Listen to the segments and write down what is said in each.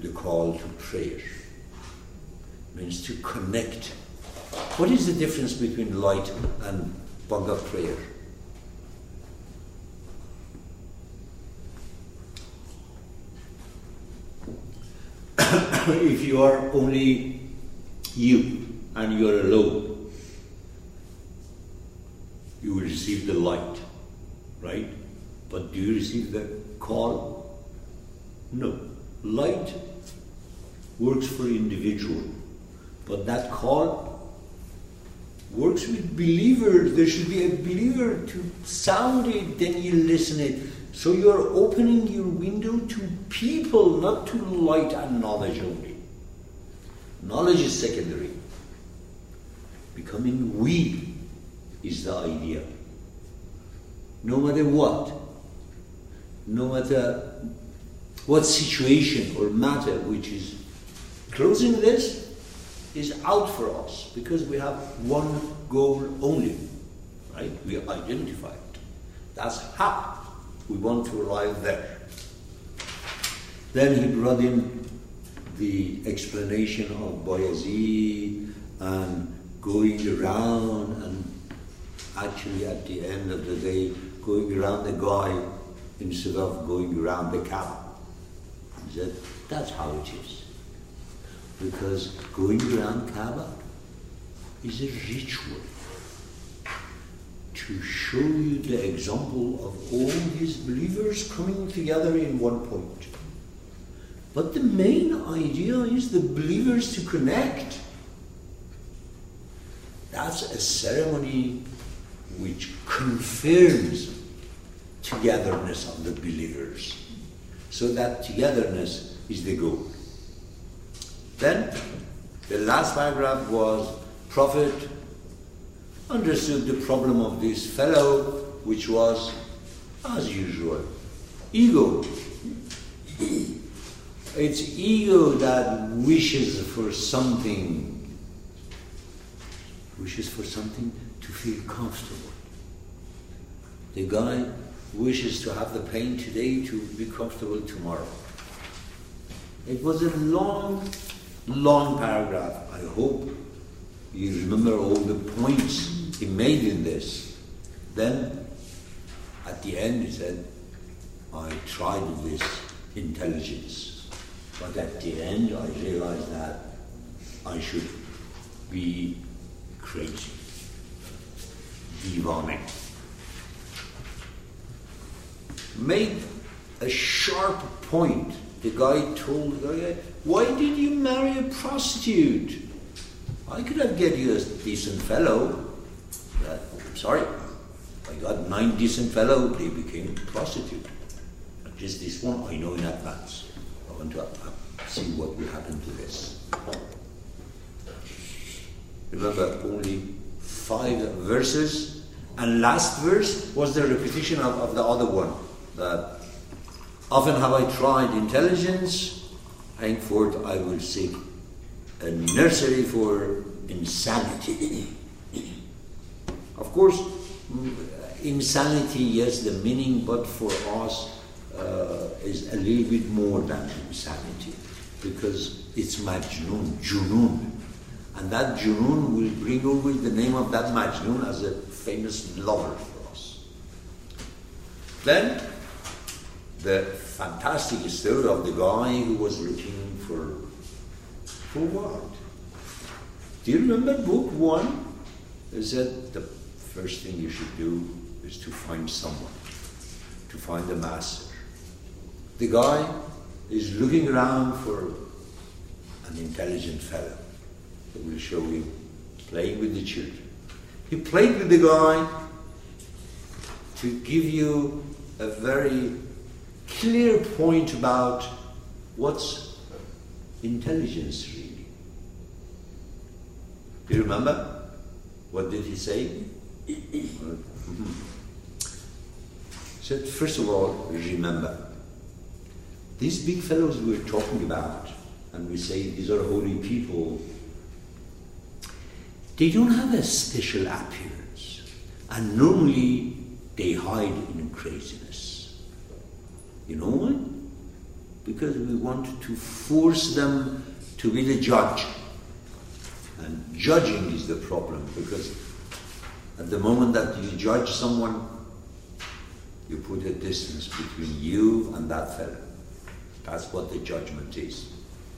the call to prayer. Means to connect. What is the difference between light and Banga prayer? If you are only you and you are alone, you will receive the light, right? But do you receive the call? No. Light works for individual, but that call works with believers. There should be a believer to sound it, then you listen it. So you're opening your window to people, not to light and knowledge only. Knowledge is secondary. Becoming we is the idea. No matter what, no matter what situation or matter which is closing this is out for us, because we have one goal only, right? We identify it. That's how we want to arrive there. Then he brought in the explanation of Bayazid and going around, and actually at the end of the day, going around the guy instead of going around the Kaaba. He said, that's how it is. Because going around Kaaba is a ritual to show you the example of all his believers coming together in one point. But the main idea is the believers to connect. That's a ceremony which confirms togetherness of the believers. So that togetherness is the goal. Then, the last paragraph was, Prophet understood the problem of this fellow, which was, as usual, ego. It's ego that wishes for something to feel comfortable. The guy wishes to have the pain today to be comfortable tomorrow. It was a long paragraph. I hope you remember all the points he made in this. Then, at the end, he said, I tried this intelligence, but at the end I realized that I should be crazy, divane. Made a sharp point. The guy told the guy, why did you marry a prostitute? I could have get you a decent fellow. But, I'm sorry, I got 9 decent fellows, they became prostitute. Just this one, I know in advance. I want to see what will happen to this. Remember, only 5 verses, and last verse was the repetition of the other one. That often have I tried intelligence, henceforth I will seek a nursery for insanity. Of course, insanity, yes, the meaning, but for us is a little bit more than insanity, because it's majnoon, junoon. And that junoon will bring always the name of that majnoon as a famous lover for us. Then, the fantastic story of the guy who was looking for what? Do you remember book 1? It said the first thing you should do is to find someone, to find a master. The guy is looking around for an intelligent fellow that will show him playing with the children. He played with the guy to give you a very clear point about what's intelligence really. Do you remember? What did he say? He said, first of all, remember, these big fellows we're talking about, and we say these are holy people, they don't have a special appearance, and normally they hide in craziness. You know why? Because we want to force them to be the judge. And judging is the problem, because at the moment that you judge someone, you put a distance between you and that fellow. That's what the judgment is.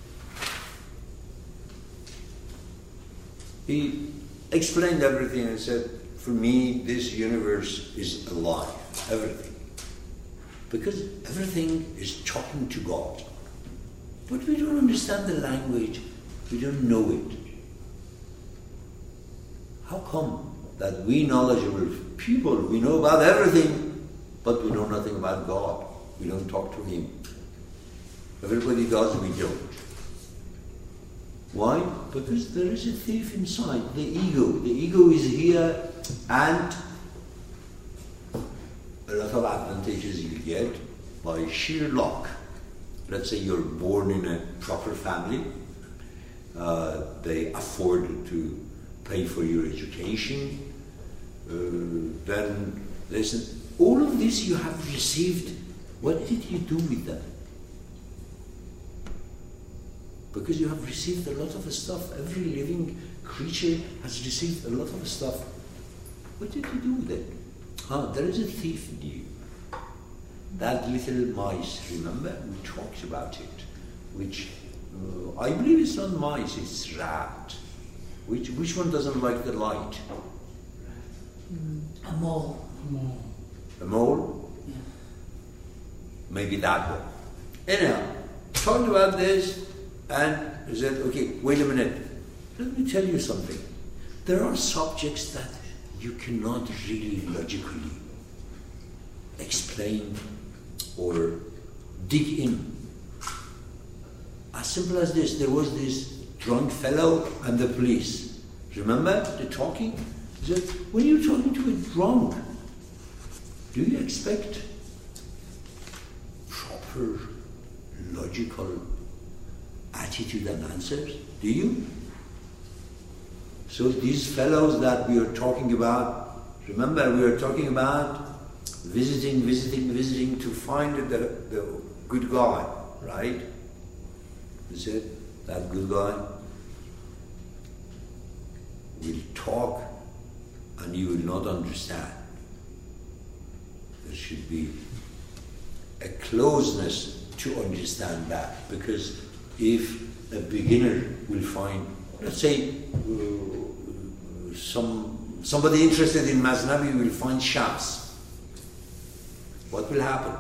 He explained everything and said, for me, this universe is alive, everything. Because everything is talking to God. But we don't understand the language, we don't know it. How come that we knowledgeable people, we know about everything, but we know nothing about God? We don't talk to Him. Everybody does, we don't. Why? Because there is a thief inside, the ego. The ego is here, and a lot of advantages you get by sheer luck. Let's say you're born in a proper family, they afford to pay for your education, then listen, all of this you have received, what did you do with that? Because you have received a lot of stuff. Every living creature has received a lot of stuff. What did you do with it? There is a thief in you. That little mice, remember? We talked about it. Which, I believe it's not mice, it's rat. Which one doesn't like the light? A mole. A mole? Yeah. Maybe that one. Anyhow, talked about this, and he said, okay, wait a minute. Let me tell you something. There are subjects that you cannot really logically explain or dig in. As simple as this, there was this drunk fellow and the police. Remember the talking? He said, when you're talking to a drunk, do you expect proper, logical attitude and answers? Do you? So these fellows that we are talking about, remember we are talking about visiting to find the good guy, right? He said, that good guy will talk and you will not understand. There should be a closeness to understand that, because if a beginner will find, let's say, somebody interested in Masnavi will find Shams, what will happen?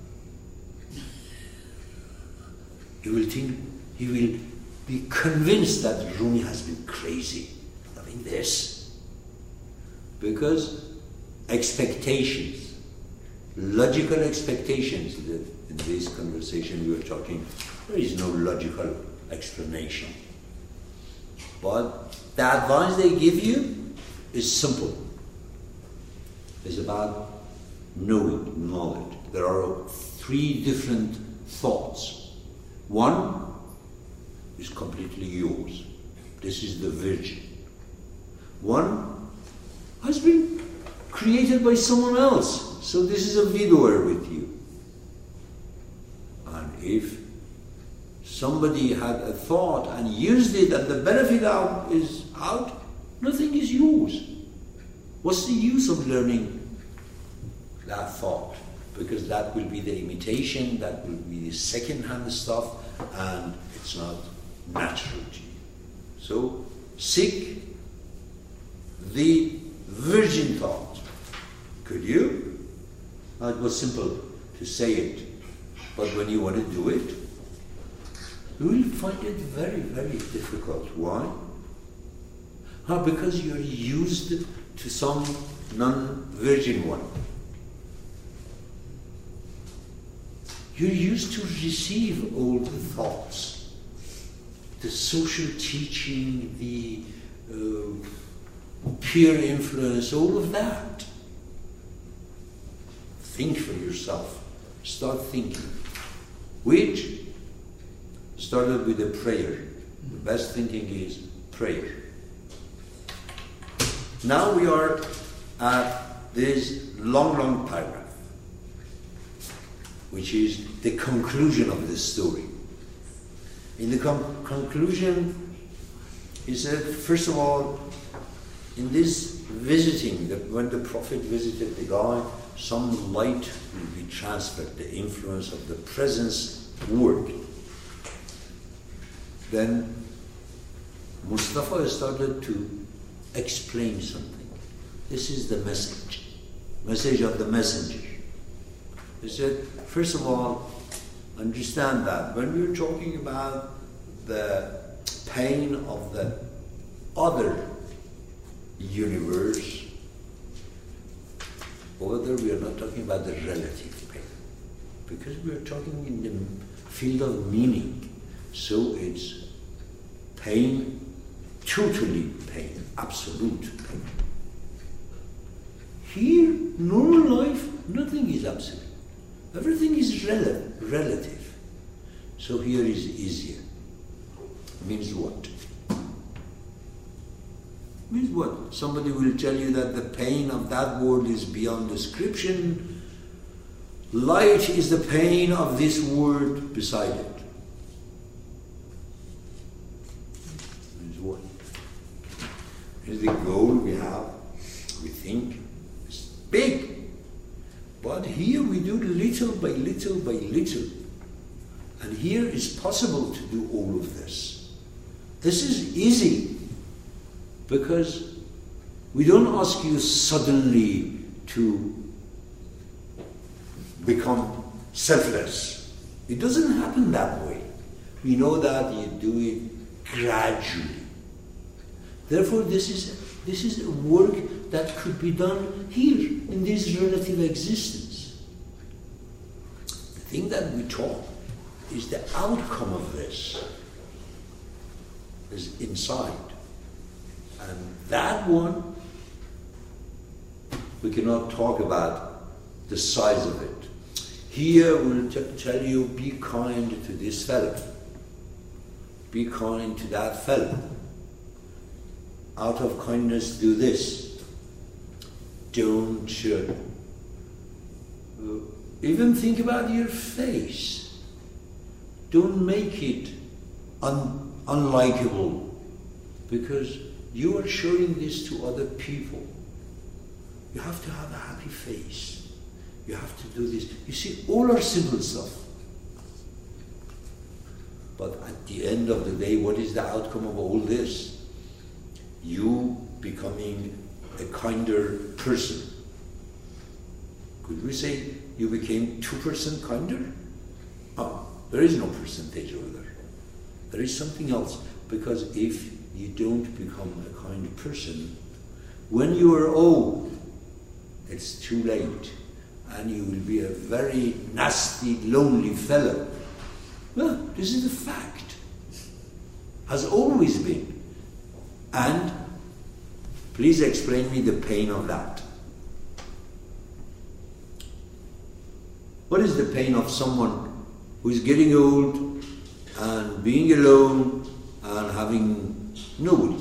He will think, he will be convinced that Rumi has been crazy loving this. Because expectations, logical expectations, in this conversation we were talking, there is no logical explanation. But the advice they give you is simple. It's about knowing, knowledge. There are three different thoughts. One is completely yours. This is the virgin. One has been created by someone else. So this is a widower with you. And if somebody had a thought and used it and the benefit is out, nothing is yours. What's the use of learning that thought? Because that will be the imitation, that will be the second-hand stuff, and it's not natural to you. So seek the virgin thought. Could you? It was simple to say it, but when you want to do it, you will find it very, very difficult. Why? Because you're used to some non-virgin one. You're used to receive all the thoughts, the social teaching, the peer influence, all of that. Think for yourself. Start thinking. Which started with a prayer. The best thinking is prayer. Now we are at this long, long paragraph, which is the conclusion of the story. In the conclusion, he said, first of all, in this visiting, that when the Prophet visited the guy, some light will be transferred, the influence of the presence word. Then Mustafa started to explain something. This is the message of the messenger. He said, first of all, understand that when we're talking about the pain of the other universe, over there we are not talking about the relative pain, because we are talking in the field of meaning. So it's pain, totally pain, absolute pain. Here, normal life, nothing is absolute. Everything is relative. So here is easier. Means what? Means what? Somebody will tell you that the pain of that world is beyond description. Light is the pain of this world beside it. Means what? Is the goal we have, we think, is big. But here we do little by little by little. And here it's possible to do all of this. This is easy, because we don't ask you suddenly to become selfless. It doesn't happen that way. We know that you do it gradually. Therefore, this is a work that could be done here in this relative existence. The thing that we talk is the outcome of this is inside. And that one, we cannot talk about the size of it. Here we'll tell you, be kind to this fellow. Be kind to that fellow. Out of kindness, do this. Don't even think about your face. Don't make it unlikable, because you are showing this to other people. You have to have a happy face. You have to do this. You see, all are simple stuff. But at the end of the day, what is the outcome of all this? You becoming a kinder person. Could we say you became 2% kinder? Oh, there is no percentage over there. There is something else. Because if you don't become a kind person, when you are old, it's too late. And you will be a very nasty, lonely fellow. Well, this is a fact. Has always been. And please explain me the pain of that. What is the pain of someone who is getting old and being alone and having nobody?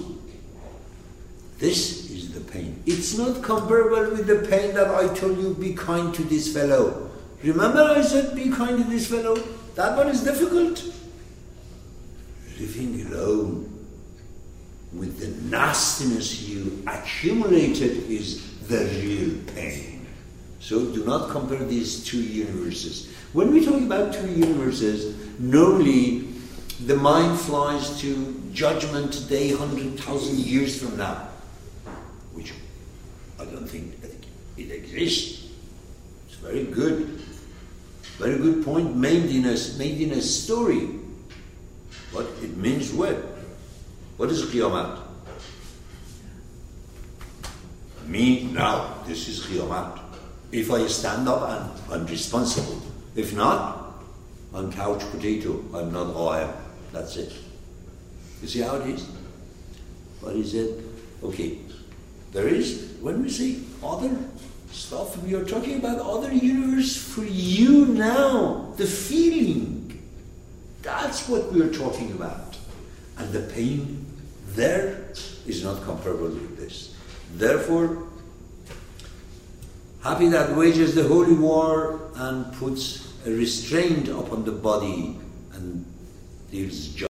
This is the pain. It's not comparable with the pain that I told you, be kind to this fellow. Remember I said, be kind to this fellow? That one is difficult. Living alone with the nastiness you accumulated is the real pain. So do not compare these two universes. When we talk about two universes, normally the mind flies to Judgment Day 100,000 years from now, which I don't think it exists. It's very good. Very good point made in a story. But it means what? What is Qiyamah? Me now, this is Qiyamah. If I stand up, I'm responsible. If not, I'm couch potato. I'm not I am. That's it. You see how it is? But he said, okay, there is, when we say other stuff, we are talking about other universe for you now. The feeling. That's what we are talking about. And the pain there is not comparable with this. Therefore, happy that wages the holy war and puts a restraint upon the body, and there's